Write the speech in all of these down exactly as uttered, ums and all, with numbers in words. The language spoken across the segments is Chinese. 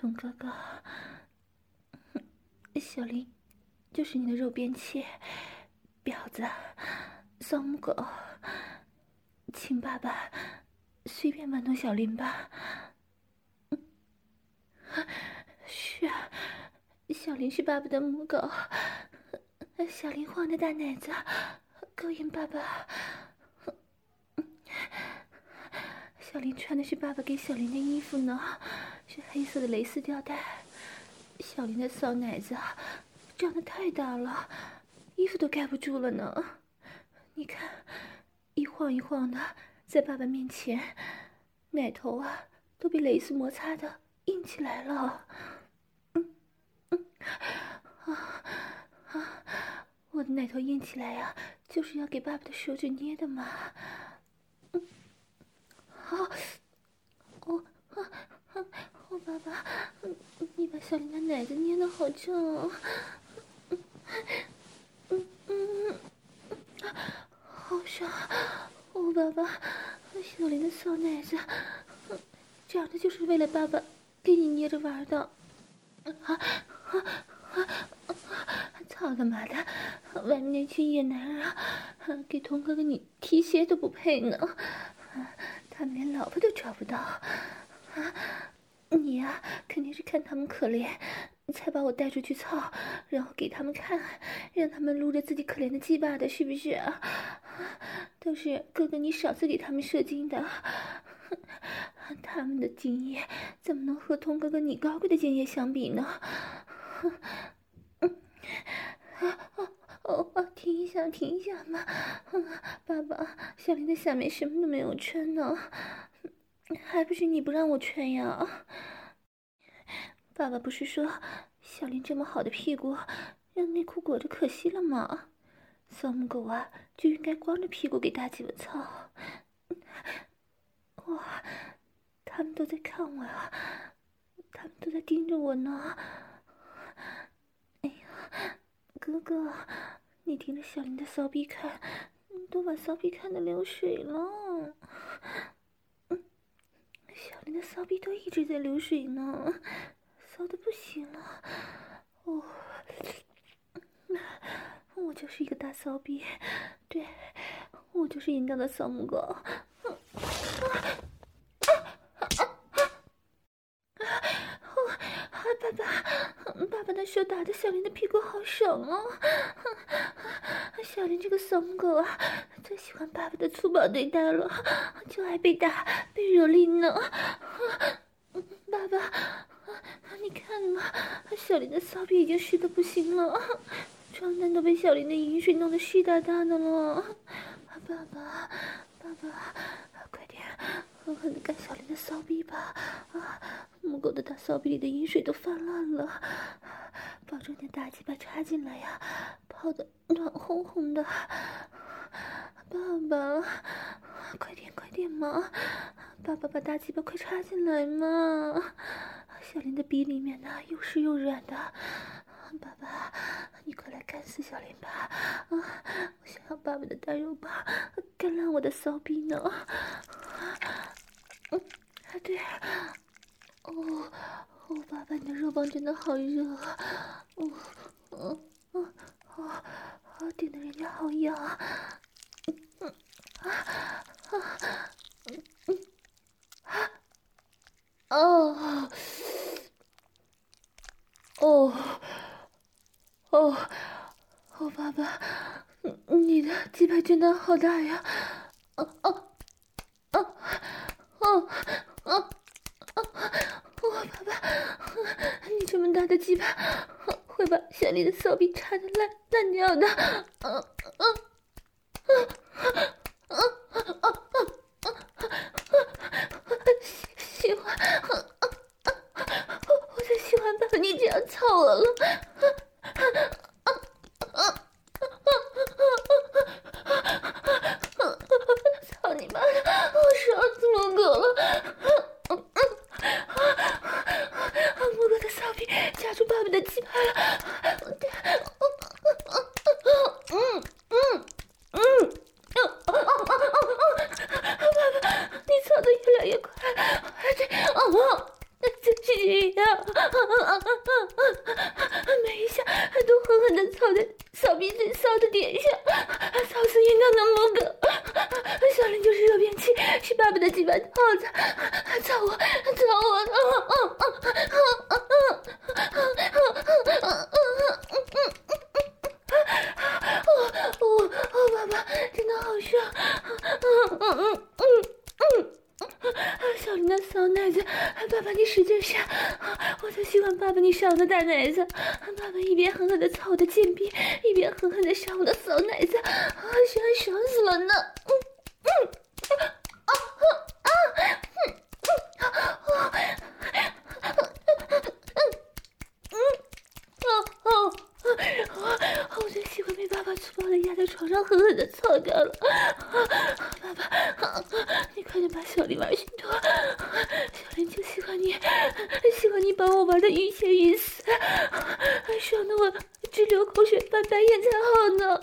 童哥哥，小林就是你的肉便器，婊子，骚母狗，请爸爸随便玩弄小林吧。是啊，小林是爸爸的母狗，小林晃的大奶子勾引爸爸。小林穿的是爸爸给小林的衣服呢，是黑色的蕾丝吊带。小林的骚奶子长得太大了，衣服都盖不住了呢。你看，一晃一晃的，在爸爸面前，奶头啊都被蕾丝摩擦的硬起来了。嗯嗯啊啊！我的奶头硬起来呀、啊，就是要给爸爸的手指捏的嘛。嗯。哦，哦啊啊！我爸爸，你把小林的奶子捏得好重哦，嗯嗯嗯，好爽！我爸爸，小林的小奶子，长得就是为了爸爸给你捏着玩的。啊啊啊！操他妈的！外面那群野男人啊，给童哥哥你提鞋都不配呢。他们连老婆都找不到，啊！你呀、啊，肯定是看他们可怜，才把我带出去操，然后给他们看，让他们撸着自己可怜的鸡巴的，是不是啊？都是哥哥你少次给他们射精的，他们的精液怎么能和童哥哥你高贵的精液相比呢？哦哦哦！停一下，停一下嘛！爸爸，小林的下面什么都没有穿呢，还不是你不让我穿呀？爸爸不是说小林这么好的屁股，让内裤裹着可惜了吗？骚母狗啊，就应该光着屁股给大鸡巴操！哇，他们都在看我啊，他们都在盯着我呢。哎呀，哥哥，你盯着小林的骚逼看，都把骚逼看得流水了。嗯，小林的骚逼都一直在流水呢，骚得不行了。哦，我就是一个大骚逼，对，我就是淫荡的骚母狗。啊爸爸，爸爸的手打的小林的屁股好爽哦！小林这个骚母狗啊，最喜欢爸爸的粗暴对待了，就爱被打、被蹂躏呢。爸爸，你看嘛，小林的骚逼已经湿得不行了，床单都被小林的淫水弄得湿哒哒的了。爸爸，爸爸，快点！狠狠地干小林的骚逼吧！啊，母狗的大骚逼里的饮水都泛滥了，保证点大鸡巴插进来呀，泡得暖烘烘的。爸爸，快点快点嘛！爸爸把大鸡巴快插进来嘛！小林的逼里面呢，又湿又软的。爸爸，你快来干死小林吧！啊，我想要爸爸的大肉棒干烂我的骚逼呢！嗯，啊对，哦，哦，爸爸，你的肉棒真的好热，哦，哦，哦，哦，哦，顶得人家好痒，嗯嗯啊啊嗯嗯啊哦哦哦哦，爸爸，你的鸡排真的好大呀！哦哦哦哦哦哦！爸爸，你这么大的鸡排会把小丽的骚逼插得烂烂掉的！嗯嗯嗯嗯嗯嗯，喜欢，我最喜欢爸爸你这样操我了！操你妈的！我爽死母狗了！母狗的骚逼夹住爸爸的鸡巴了！嗯嗯嗯，爸爸，你操得越来越快！这哦，这这去呀！每一下都狠狠地操在小臂最骚的点上，操死淫荡的母狗。小林就是热便器，是爸爸的鸡巴套子，操我，操我！哦哦，爸爸真的好爽！嗯嗯嗯嗯嗯。小林的骚奶子，爸爸你使劲上，我就喜欢爸爸你上的大奶子。爸爸一边狠狠地操我的贱逼，一边狠狠地上我的骚奶子，啊，喜欢爽死了呢！嗯嗯啊啊啊嗯嗯啊嗯哦哦。我最喜欢被爸爸粗暴的压在床上狠狠的操掉了。爸爸，你快点把小林玩心脱，小林就喜欢你，喜欢你把我玩的欲仙欲死，爽得我直流口水翻白眼才好呢。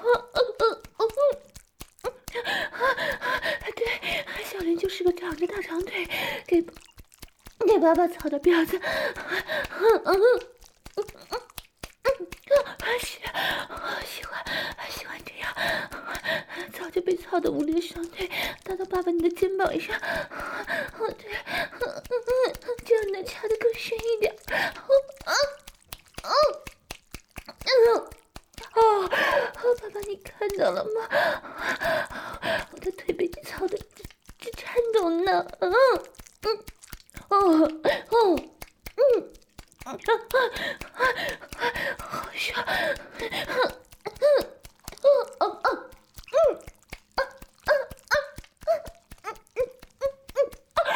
对，小林就是个长着大长腿，给给爸爸操的婊子。嗯嗯嗯嗯是，喜欢喜欢这样，早就被操的无力的双腿搭到爸爸你的肩膀上，哦对，这样能插得更深一点。哦哦哦哦，爸爸你看到了吗？我的腿被你操的直颤抖呢。嗯嗯哦哦嗯。啊啊啊！好爽！嗯嗯嗯哦哦嗯啊啊啊嗯嗯嗯嗯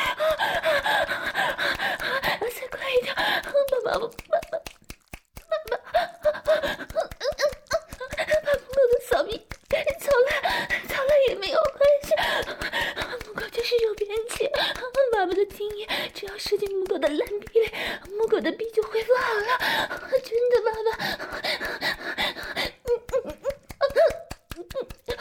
啊！再快一点！爸爸，爸爸，爸爸，把母狗的小臂操烂，操烂也没有关系。母狗就是有便器，爸爸的精液只要射进母狗的烂逼里，母狗的逼就恢复好了。真的，爸爸。嗯嗯嗯嗯嗯，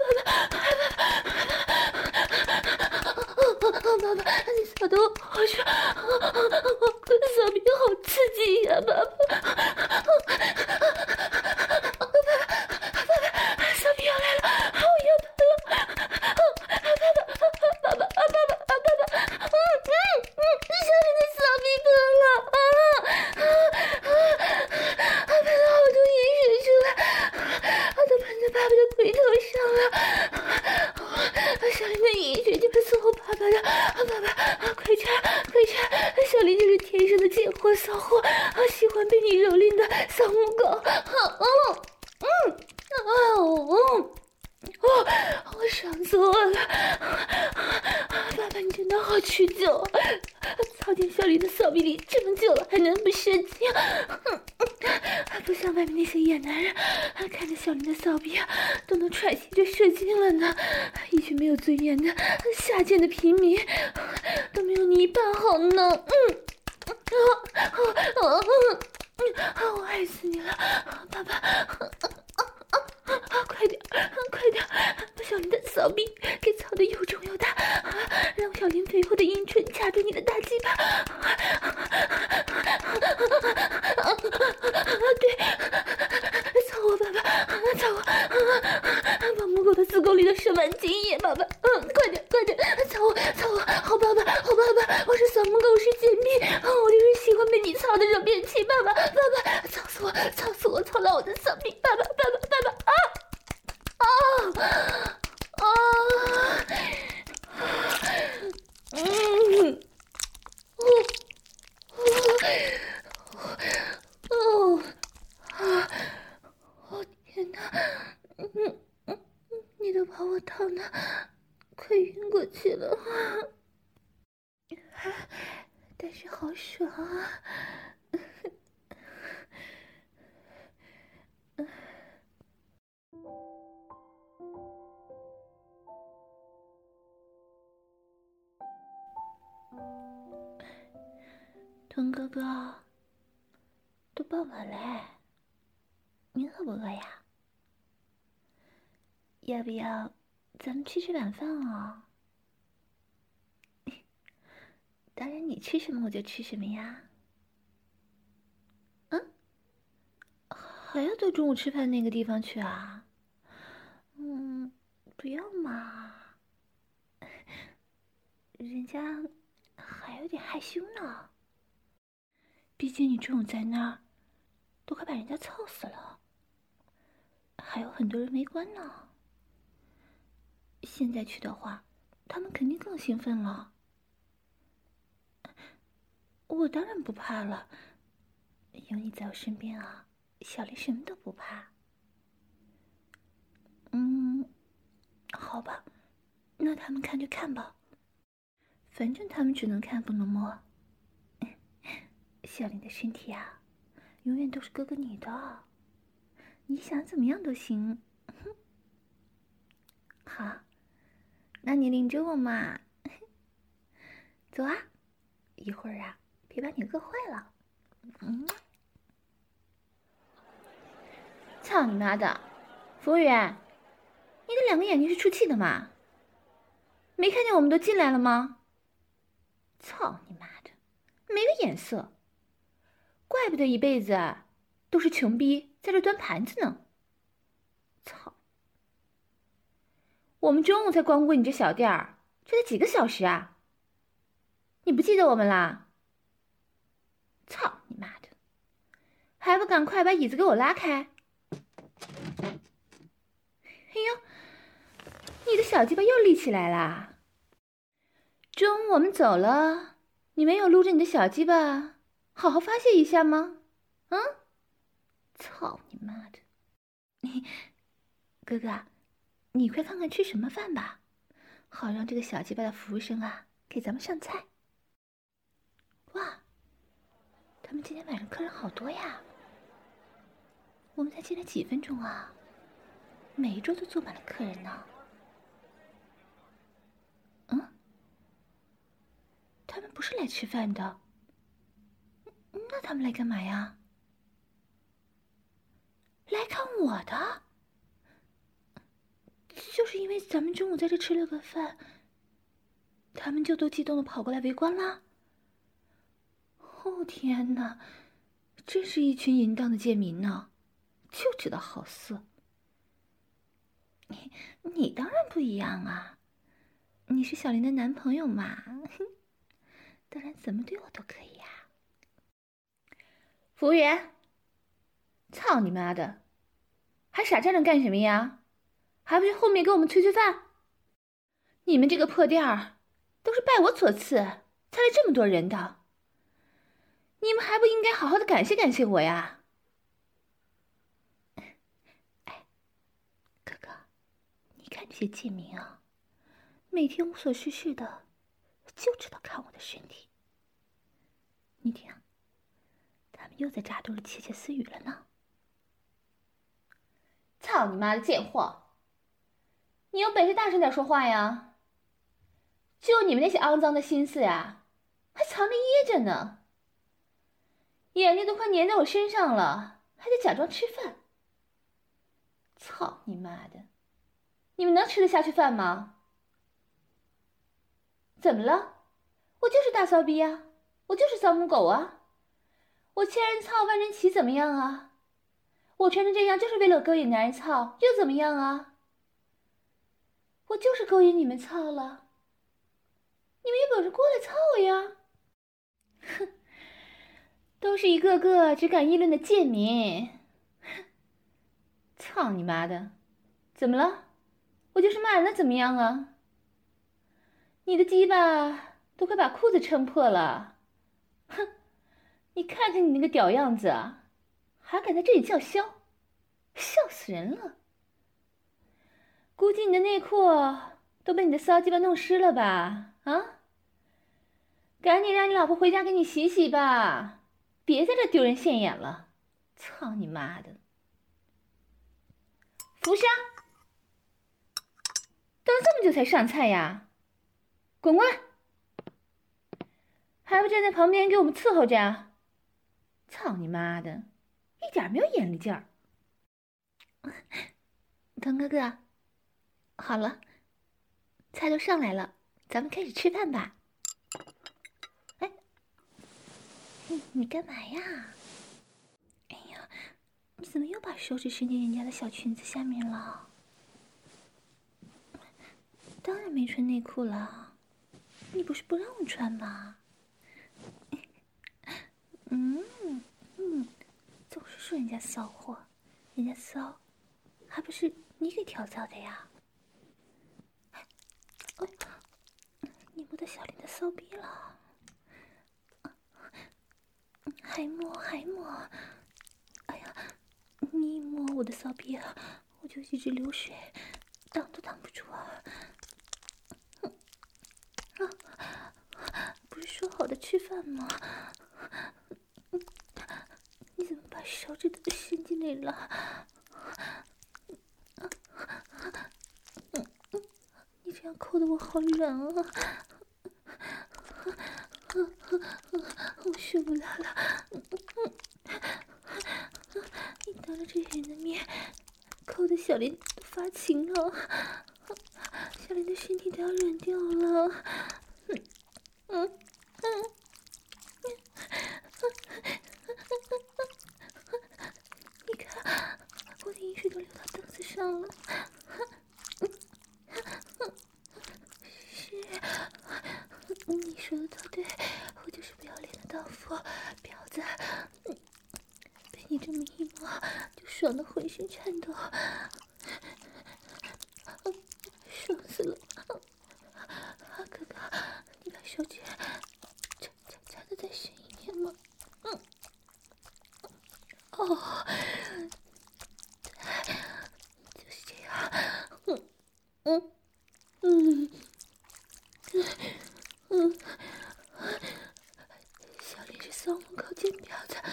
爸爸，爸爸，你操的我好爽，小臂好刺激呀，爸爸。小屁要来了，我要喷了！爸爸，爸爸，爸爸，爸爸，嗯嗯嗯，小林的小屁喷了啊啊啊！喷了好多盐水出来，都喷在爸爸的腿头上了。小林的盐水就是伺候爸爸的，爸爸，快插，快插！小林就是天生的贱货骚货，喜欢被你蹂躏的小母狗。嗯嗯。哦哦，我爽死我了！爸爸，你真的好持久，操进小林的小臂里这么久了，还能不射精？不像外面那些野男人，看着小林的小臂都能喘息着射精了呢。一群没有尊严的下贱的平民，都没有你一半好呢。嗯，啊啊啊啊！我爱死你了，爸爸！快点，快点，把小林的小臂给操得又重又大，让小林肥厚的阴唇掐住你的大鸡巴。对，操我爸爸，操我，把母狗的子宫里的射满精液，爸爸，嗯，快点，快点，操我，操我，好爸爸，好爸爸，我是小母狗，我是贱婢，我就是喜欢被你操的热便器，爸爸，爸爸，操死我，操死我，操烂我的小臂，爸爸，爸爸，爸爸，啊！啊啊！嗯，哦哦哦啊！哦天哪！嗯嗯，你都把我烫的快晕过去了，但是好爽啊！豚哥哥，都傍晚嘞，您饿不饿呀？要不要咱们去吃晚饭啊？ 当然你吃什么我就吃什么呀。嗯，还要到中午吃饭那个地方去啊？嗯，不要嘛，人家还有点害羞呢。毕竟你中午在那儿，都快把人家操死了，还有很多人围观呢。现在去的话，他们肯定更兴奋了。我当然不怕了，有你在我身边啊，小丽什么都不怕。嗯，好吧，那他们看就看吧，反正他们只能看不能摸。小丽的身体啊，永远都是哥哥你的，你想怎么样都行。好，那你领着我嘛。走啊，一会儿啊，别把你饿坏了。嗯，操你妈的！服务员，你的两个眼睛是出气的吗？没看见我们都进来了吗？操你妈的，没个眼色！怪不得一辈子啊都是穷逼在这端盘子呢。操！我们中午才光顾你这小店儿，这才几个小时啊！你不记得我们啦？操你妈的！还不赶快把椅子给我拉开！哎呦，你的小鸡巴又立起来啦！中午我们走了，你没有撸着你的小鸡巴好好发泄一下吗？嗯？操你妈的！你哥哥，你快看看吃什么饭吧，好让这个小鸡巴的服务生啊给咱们上菜。哇，他们今天晚上客人好多呀！我们才进来几分钟啊，每一桌都坐满了客人呢。嗯，他们不是来吃饭的，那他们来干嘛呀？来看我的，就是因为咱们中午在这吃了个饭，他们就都激动的跑过来围观啦。哦天哪，真是一群淫荡的贱民呢，就知道好色。你你当然不一样啊，你是小林的男朋友嘛，当然怎么对我都可以呀。服务员，操你妈的，还傻站着干什么呀？还不去后面给我们催催饭？你们这个破店儿都是拜我所赐才来这么多人的，你们还不应该好好的感谢感谢我呀？哎，哥哥，你看这些贱民啊，每天无所事事的，就知道看我的身体。你听，他们又在扎堆里窃窃私语了呢。操你妈的贱货！你有本事大声点说话呀！就你们那些肮脏的心思呀，还藏着掖着呢。眼睛都快粘在我身上了，还得假装吃饭。操你妈的！你们能吃得下去饭吗？怎么了？我就是大骚逼啊，我就是骚母狗啊！我千人操万人骑怎么样啊？我穿成这样就是为了勾引男人操，又怎么样啊？我就是勾引你们操了，你们有本事过来操我呀！哼，都是一个个只敢议论的贱民！操你妈的！怎么了？我就是骂人了怎么样啊？你的鸡巴都快把裤子撑破了！哼，你看看你那个屌样子啊，还敢在这里叫嚣，笑死人了！估计你的内裤都被你的骚鸡巴弄湿了吧？啊！赶紧让你老婆回家给你洗洗吧，别在这丢人现眼了！操你妈的！服务生，等这么久才上菜呀？滚过来！还不站在旁边给我们伺候着？操你妈的，一点没有眼力劲儿！腾哥哥，好了，菜都上来了，咱们开始吃饭吧。 你干嘛呀？哎呀，你怎么又把手指伸进人家的小裙子下面了？当然没穿内裤了，你不是不让我穿吗？嗯嗯，总是说人家骚货，人家骚，还不是你给调造的呀？哎，你摸到小林的骚逼了，还摸还摸，哎呀，你一摸我的骚逼啊，我就一直流水，挡都挡不住啊！啊，不是说好的吃饭吗？你怎么把手指头伸进来了？你这样扣得我好软啊！我受不了了！你当着这人的面，扣得小林都发情了，小林的身体都要软掉了。嗯嗯嗯。你看，我的饮水都流到凳子上了。是，你说的都对，我就是不要脸的荡妇婊子。被你这么一摸，就爽得浑身颤抖，爽死了！哥哥，你把手指插插插的再深一点吗？嗯。哦，就是这样。嗯嗯嗯嗯，小林是骚门口贱婊子，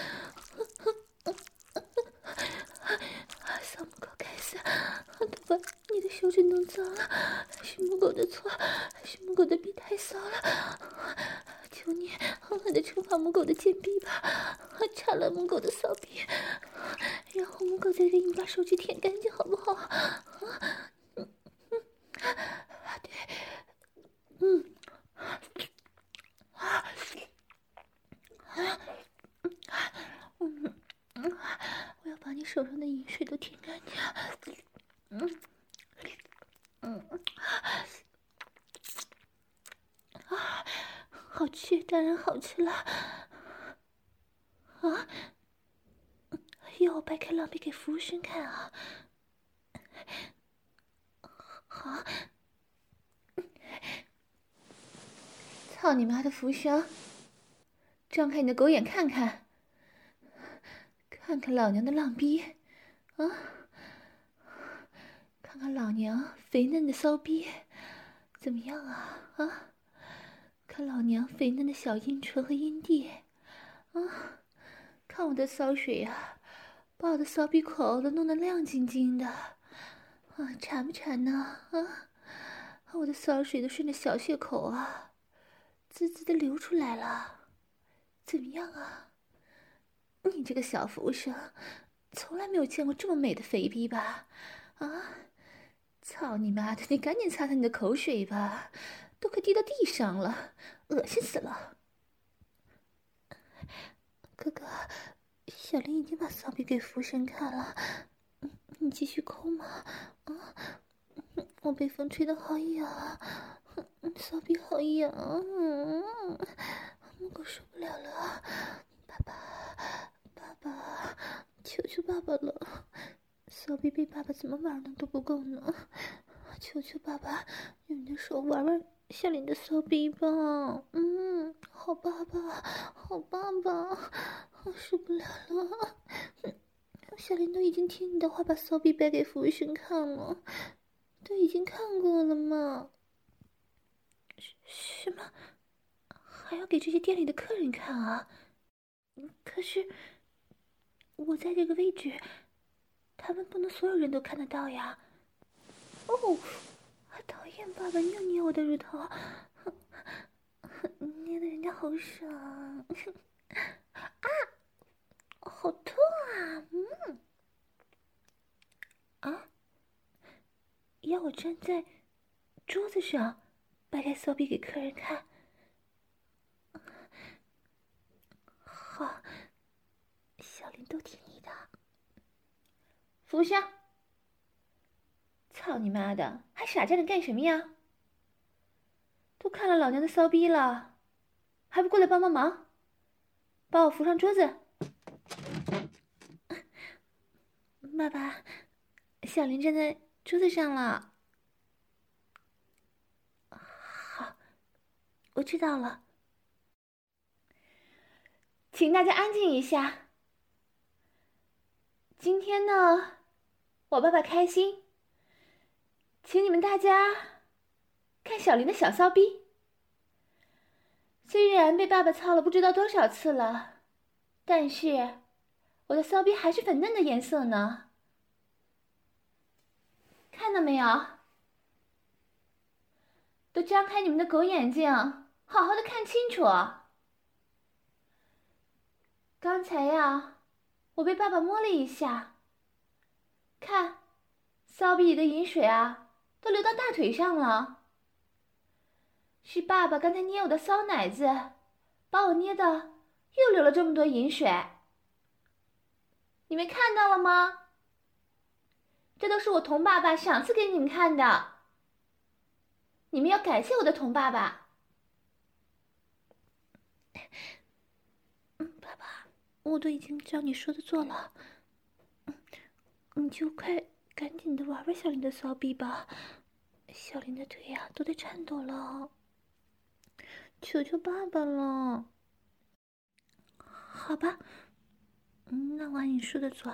骚门口该死，都把你的手指弄脏了，是母狗的错，是母狗的逼太骚了，求你狠狠地惩罚母狗的贱逼吧，插了母狗的骚逼，然后母狗再给你把手指舔干净，好不好？啊，嗯嗯，啊对，嗯，啊，啊，嗯嗯，我要把你手上的饮水都舔干净，嗯嗯，啊，好吃，当然好吃了，啊，要掰开浪皮给服务生看啊？好，操你妈的服务生，张开你的狗眼看看，看看老娘的浪逼，啊，看看老娘肥嫩的骚逼，怎么样啊？啊，看老娘肥嫩的小阴唇和阴蒂，啊，看我的骚水啊，把我的骚逼口都弄得亮晶晶的，啊，馋不馋呢？啊，我的骚水都顺着小穴口啊，滋滋的流出来了，怎么样啊？你这个小服务生，从来没有见过这么美的肥逼吧？啊！操你妈的！你赶紧擦擦你的口水吧，都快滴到地上了，恶心死了！哥哥，小林已经把骚逼给服务生看了，你继续抠嘛！啊，我被风吹得好痒，骚逼好痒，母狗受不了了，爸爸，爸爸，求求爸爸了！骚逼被爸爸怎么玩呢都不够呢，求求爸爸，用你的手玩玩小林的骚逼吧。嗯，好爸爸，好爸爸，我受不了了。小林都已经听你的话，把骚逼掰给服务生看了，都已经看过了嘛。什么？还要给这些店里的客人看啊？可是我在这个位置，他们不能所有人都看得到呀。哦，讨厌，爸爸扭捏我的乳头，捏得人家好爽啊！好痛啊！嗯，啊，要我站在桌子上掰开骚逼给客人看？ 林都听你的。服下！操你妈的，还傻站着干什么呀？都看了老娘的骚逼了，还不过来帮帮忙，把我扶上桌子。爸爸，小林站在桌子上了。好，我知道了。请大家安静一下。今天呢，我爸爸开心，请你们大家看小林的小骚逼。虽然被爸爸操了不知道多少次了，但是我的骚逼还是粉嫩的颜色呢。看到没有？都张开你们的狗眼睛，好好的看清楚。刚才呀，我被爸爸摸了一下，看，骚逼里的饮水啊，都流到大腿上了。是爸爸刚才捏我的骚奶子，把我捏的又流了这么多饮水。你们看到了吗？这都是我童爸爸赏赐给你们看的，你们要感谢我的童爸爸。嗯，爸爸，我都已经照你说的做了，你就快赶紧的玩玩小林的骚逼吧，小林的腿呀、啊、都在颤抖了，求求爸爸了。好吧，嗯，那我按你说的做。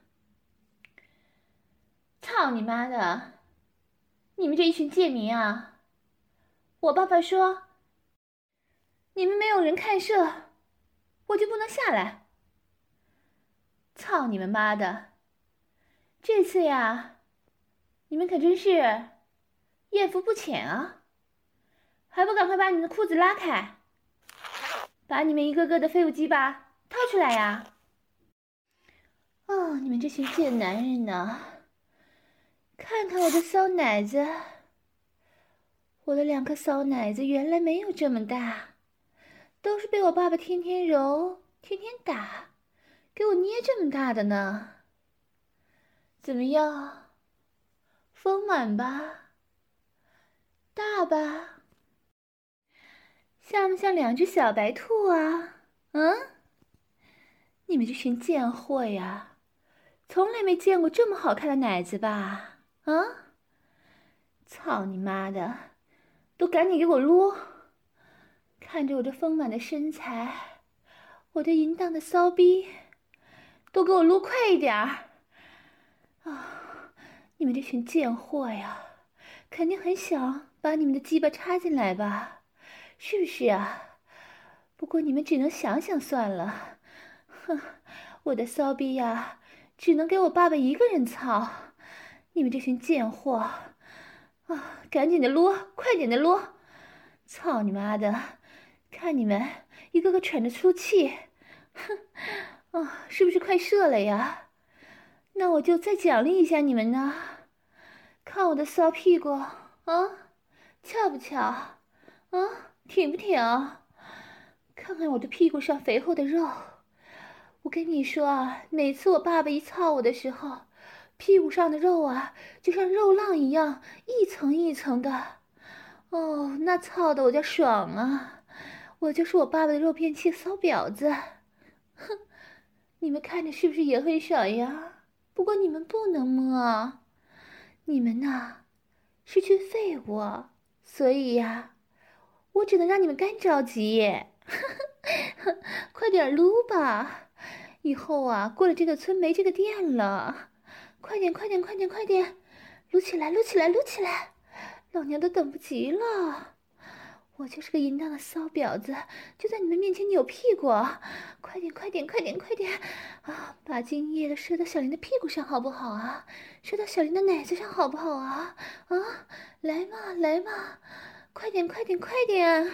操你妈的！你们这一群贱民啊！我爸爸说，你们没有人看射，我就不能下来。操你们妈的！这次呀，你们可真是艳福不浅啊！还不赶快把你们的裤子拉开，把你们一个个的废物鸡巴掏出来呀！哦，你们这群贱男人呐！看看我的骚奶子，我的两颗骚奶子原来没有这么大，都是被我爸爸天天揉、天天打，给我捏这么大的呢。怎么样？丰满吧？大吧？像不像两只小白兔啊？嗯？你们这群贱货呀，从来没见过这么好看的奶子吧？啊？操你妈的！都赶紧给我撸！看着我这丰满的身材，我这淫荡的骚逼，都给我撸快一点儿！啊！你们这群贱货呀，肯定很想把你们的鸡巴插进来吧？是不是啊？不过你们只能想想算了。哼，我的骚逼呀，只能给我爸爸一个人操。你们这群贱货！啊，赶紧的撸，快点的撸！操你妈的！看你们一个个喘着粗气，哼！啊，是不是快射了呀？那我就再奖励一下你们呢。看我的骚屁股啊，翘不翘？啊，挺不挺？看看我的屁股上肥厚的肉。我跟你说啊，每次我爸爸一操我的时候，屁股上的肉啊，就像肉浪一样，一层一层的。哦，那操的我叫爽啊！我就是我爸爸的肉片器骚婊子。哼，你们看着是不是也很爽呀？不过你们不能摸，你们呐是群废物，所以呀，我只能让你们干着急。快点撸吧，以后啊过了这个村没这个店了。快点快点快点快点，撸起来撸起来撸起来，老娘都等不及了。我就是个淫荡的骚婊子，就在你们面前扭屁股。快点快点快点快点啊！把精液都射到小林的屁股上好不好啊？射到小林的奶子上好不好啊？啊，来嘛来嘛，快点快点快点！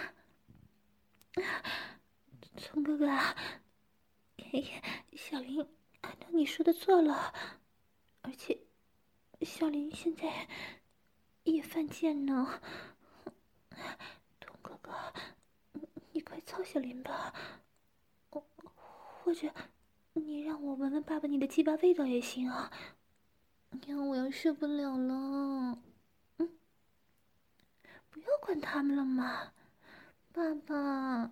聪哥哥，嘿，小林按照你说的做了，而且小林现在也犯贱呢。童哥哥，你快操小林吧，或者你让我闻闻爸爸你的鸡巴味道也行啊。你看我要受不了了。嗯，不要管他们了嘛，爸爸。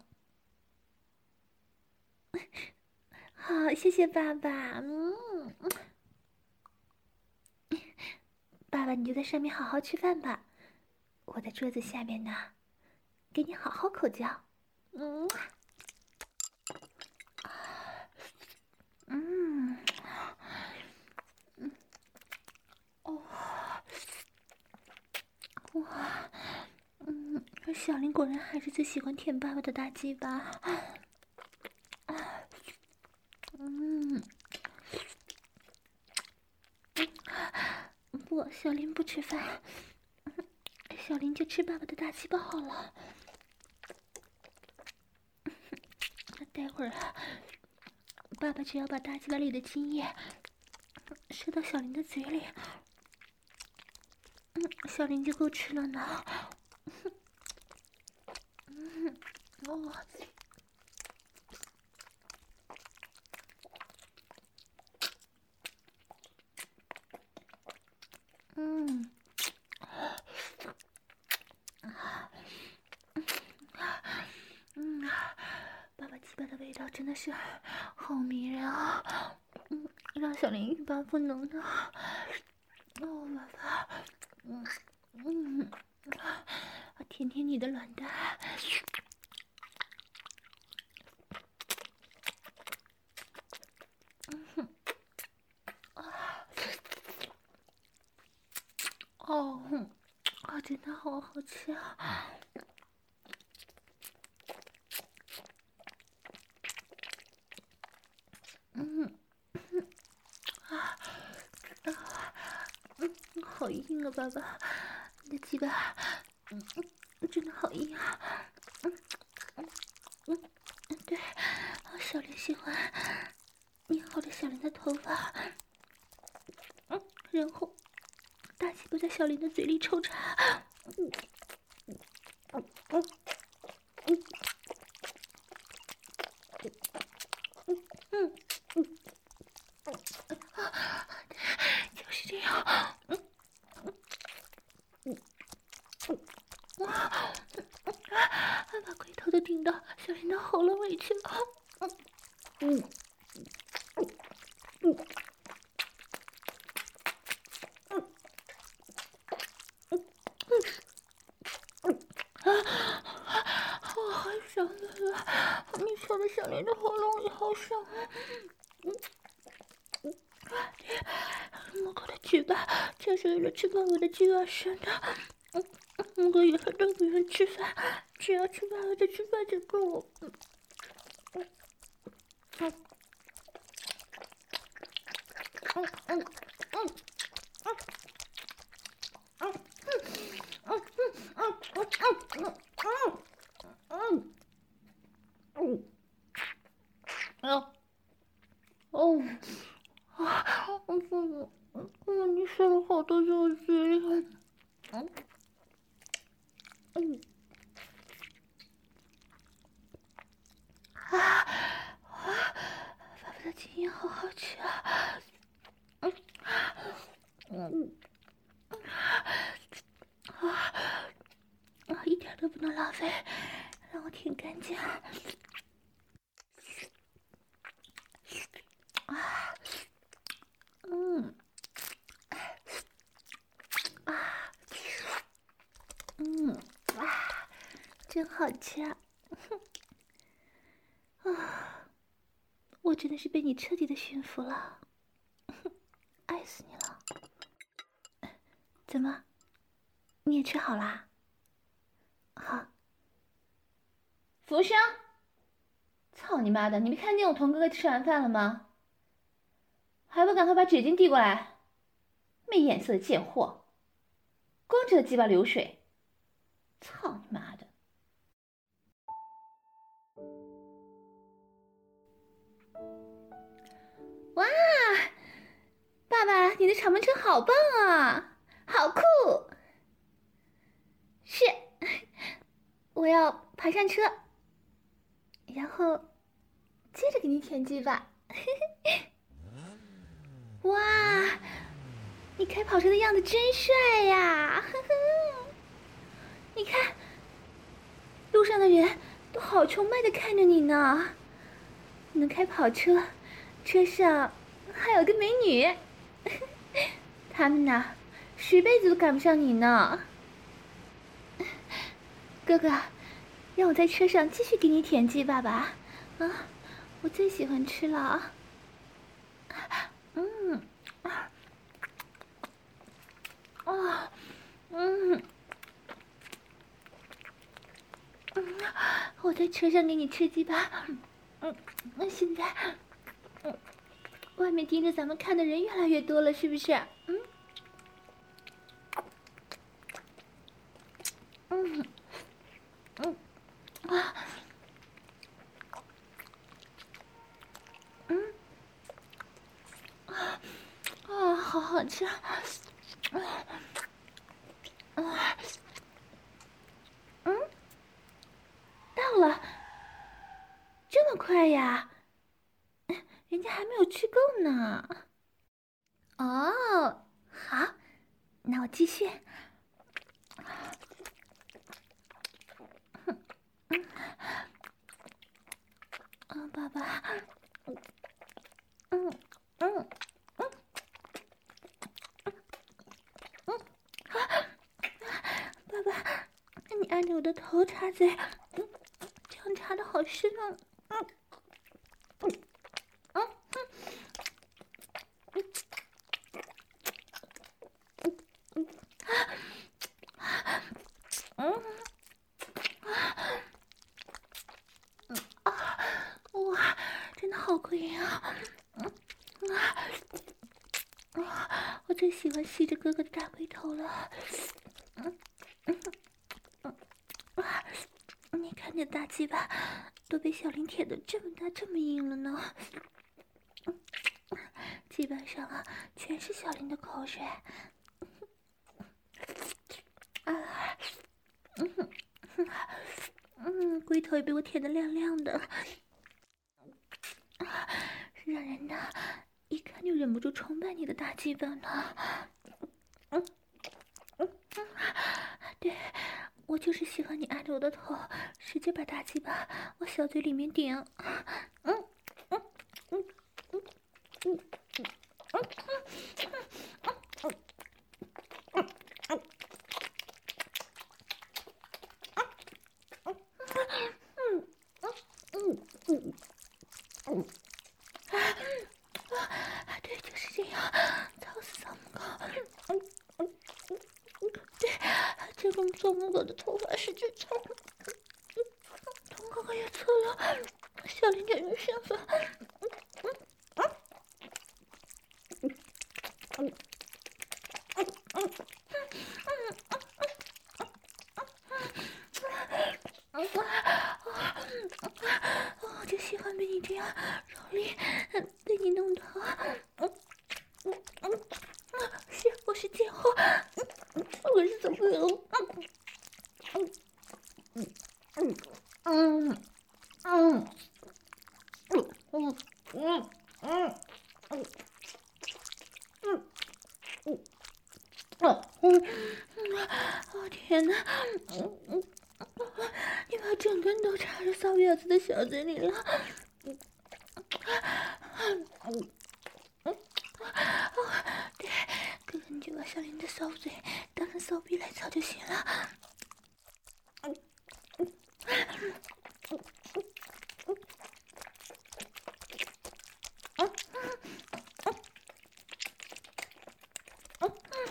好，谢谢爸爸。嗯，爸爸你就在上面好好吃饭吧，我在桌子下面呢，给你好好口交。嗯，嗯，嗯，哦，哇，嗯，小林果然还是最喜欢舔爸爸的大鸡巴。嗯，不，小林不吃饭，小林就吃爸爸的大鸡巴好了。那待会儿啊，爸爸只要把大鸡巴里的精液射到小林的嘴里，嗯，小林就够吃了呢。嗯，哦，嗯，嗯，爸爸鸡巴的味道真的是好迷人啊！嗯，让小林欲罢不能的。哦，爸爸，嗯嗯，舔舔你的卵蛋。嗯，哦，啊，真的好好吃啊！嗯，啊啊，嗯，好硬啊，爸爸，你的鸡巴，嗯嗯，真的好硬啊！嗯嗯嗯，对，小林喜欢捏好了小林的头发，嗯，然后大鸡巴在小林的嘴里抽插，嗯嗯嗯嗯嗯嗯嗯。就是这样，嗯嗯嗯，哇，把龟头都顶到小林的喉咙里去了，嗯嗯嗯嗯嗯嗯嗯啊，我好想啊！你戳到小林的喉咙里，好爽啊！嗯嗯，我搞的鸡巴就是为了吃饱我的鸡巴生的。嗯，我以后都不用吃饭，只要吃饱我的鸡巴就够了。嗯嗯嗯嗯嗯嗯嗯。嗯嗯嗯嗯嗯嗯嗯嗯嗯哦啊！我父母，嗯，你说了好多在我嘴里，嗯嗯啊啊！爸爸的经验好好吃啊！嗯嗯啊啊！一点都不能浪费，让我舔干净。啊，嗯啊，嗯啊，真好吃啊！啊，我真的是被你彻底的驯服了，爱死你了！怎么，你也吃好啦？好， 福生，操你妈的！你没看见我童哥哥吃完饭了吗？还不赶快把纸巾递过来！没眼色的贱货，光知道鸡巴流水！操你妈的！ 哇，爸爸，你的敞篷车好棒啊，好酷！是，我要爬上车，然后接着给你舔鸡巴。 哇，你开跑车的样子真帅呀！呵呵，你看，路上的人都好崇拜的看着你呢。你能开跑车，车上还有个美女，他们呐，十辈子都赶不上你呢。哥哥，让我在车上继续给你舔鸡巴吧。啊，我最喜欢吃了。嗯，啊，啊，嗯，嗯，我在车上给你吃鸡巴。嗯，那现在，嗯，外面盯着咱们看的人越来越多了，是不是？嗯，嗯，嗯，啊，嗯，啊，啊，好好吃。啊，啊，嗯，到了，这么快呀？人家还没有吃够呢。哦，好，那我继续。啊，爸爸，嗯嗯嗯嗯嗯，爸爸，你按着我的头插嘴，嗯，这样插的好深啊，嗯嗯嗯嗯嗯嗯嗯啊，哇，真的好过瘾啊！嗯啊啊，我最喜欢吸着哥哥的大龟头了。嗯嗯嗯啊，你看这大鸡巴都被小林舔得这么大这么硬了呢。基本上啊，全是小林的口水。啊，嗯嗯，龟头也被我舔得亮亮的，让人呢一看就忍不住崇拜你的大鸡巴呢。嗯嗯嗯，对，我就是喜欢你按着我的头，使劲把大鸡巴往小嘴里面顶。嗯嗯嗯嗯嗯嗯嗯嗯嗯。嗯嗯嗯嗯啊，对，就是这样，操死小母狗！嗯嗯嗯嗯，对，这个小母狗的头发使劲操，嗯，童哥哥也错了，小林感觉身份，嗯嗯嗯嗯嗯嗯嗯嗯。我就喜欢被你这样蹂躏，被你弄的，嗯嗯嗯，是，我是贱货，我是怎么了？嗯嗯嗯嗯嗯嗯嗯嗯嗯嗯嗯嗯嗯嗯，我天哪！嗯嗯。你把整根都插入骚婊子的小嘴里了。嗯嗯嗯嗯，对，哥哥你就把小林的骚嘴当成骚逼来操就行了。嗯嗯嗯嗯嗯嗯嗯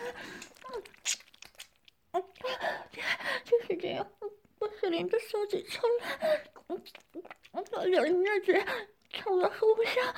嗯，就是这样，把小林的骚嘴操烂，嗯嗯，把小林的嘴操到后背上。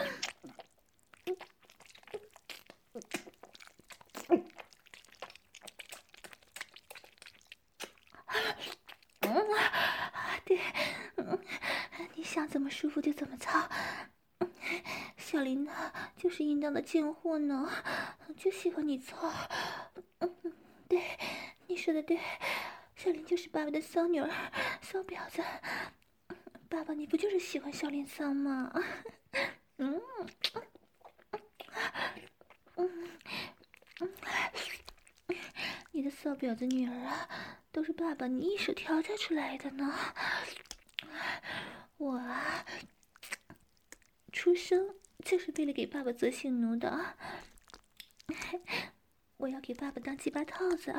嗯啊，对，嗯，你想怎么舒服就怎么操。嗯，小林呢，就是应当的贱货呢，就喜欢你操。嗯，对，你说的对，小林就是爸爸的骚女儿，骚婊子。爸爸，你不就是喜欢小林骚吗？ 嗯嗯嗯，你的骚婊子女儿啊，都是爸爸你一手调教出来的呢。我啊，出生就是为了给爸爸做性奴的，我要给爸爸当鸡巴套子。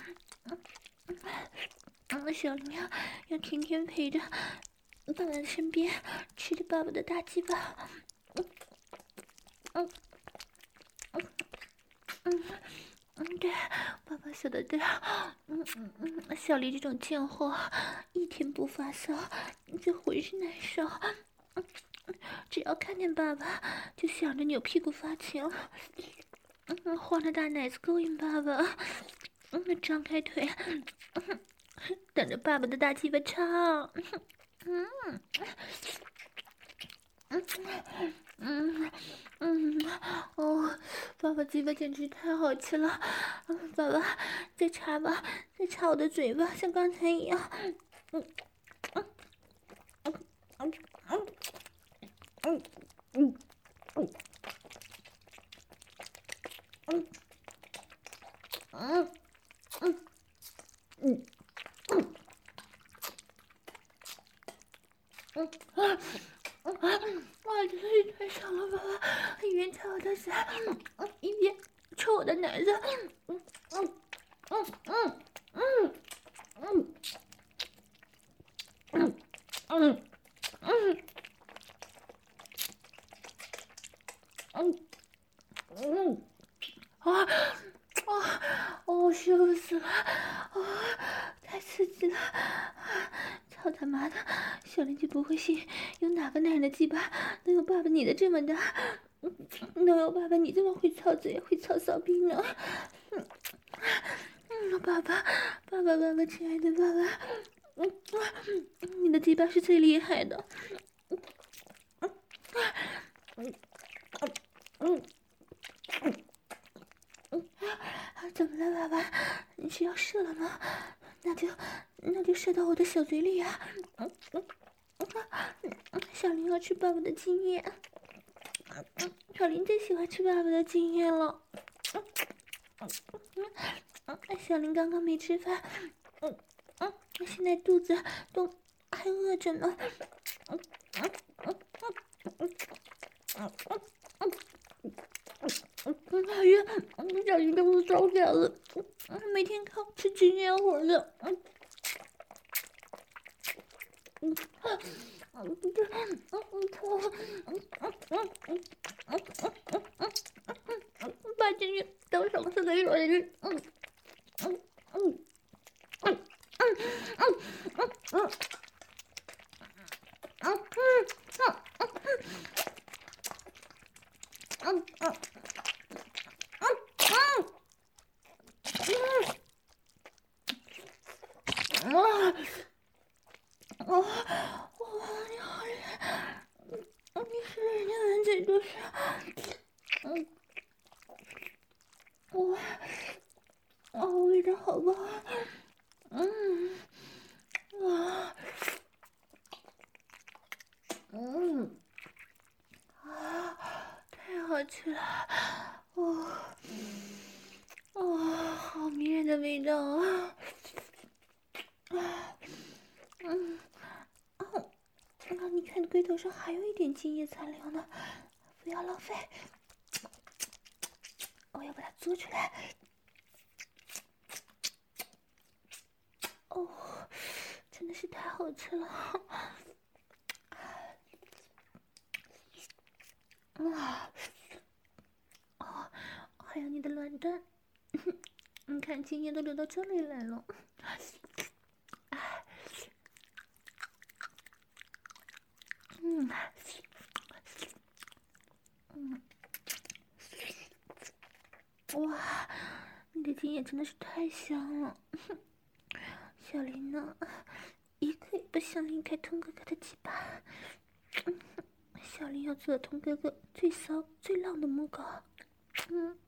嗯，小林啊，要天天陪着爸爸的身边，吃着爸爸的大鸡巴。嗯嗯嗯嗯嗯，对，爸爸晓得的。嗯嗯嗯，小黎这种贱货，一天不发烧就浑身难受，只要看见爸爸就想着扭屁股发情。嗯，晃着大奶子勾引爸爸，嗯，张开腿，嗯，等着爸爸的大鸡巴插。嗯嗯嗯嗯，哦，爸爸鸡巴简直太好吃了！嗯，爸爸再插吧，再插我的嘴巴，像刚才一样。嗯嗯嗯嗯嗯嗯嗯嗯嗯嗯嗯嗯嗯。嗯啊啊！哇，真的是太爽了，爸爸！一边插我的嘴，嗯，一边抽我的奶子，嗯嗯嗯嗯嗯嗯嗯嗯嗯嗯嗯啊啊！哦，羞死了！啊，太刺激了！操他妈的！小林就不会信，有哪个男人的鸡巴能有爸爸你的这么大？能有爸爸你这么会操嘴、会操骚逼呢？嗯嗯，爸爸，爸爸，爸爸，亲爱的爸爸，嗯嗯，你的鸡巴是最厉害的。嗯嗯嗯嗯嗯啊，怎么了，爸爸？你是要射了吗？那就那就射到我的小嘴里啊！嗯嗯嗯，小林要吃爸爸的精液。嗯，小林最喜欢吃爸爸的精液了。嗯嗯嗯嗯，小林刚刚没吃饭，嗯嗯，现在肚子都还饿着呢。嗯嗯嗯嗯嗯嗯嗯嗯嗯，大约嗯，小林都是烧饺子，嗯，每天靠吃精液活的。嗯嗯嗯嗯，对，嗯嗯，疼，嗯嗯嗯嗯嗯嗯嗯嗯。把进去当上次的肉人，嗯嗯嗯嗯嗯嗯嗯嗯嗯嗯嗯嗯啊啊！哇，你好厉害！你是人家满嘴都是，嗯，哇啊，味道好棒！嗯，哇，嗯啊，太好吃了！哦哦，好迷人的味道啊！啊，嗯，哦，那你看龟头上还有一点精液残留呢，不要浪费，我要把它嘬出来。哦，真的是太好吃了！啊，哦，还有你的卵蛋，你看精液都流到这里来了。嗯嗯，哇，你的精液真的是太香了。小林呢，一刻也不想离开童哥哥的鸡巴。小林要做童哥哥最骚最浪的母狗。嗯。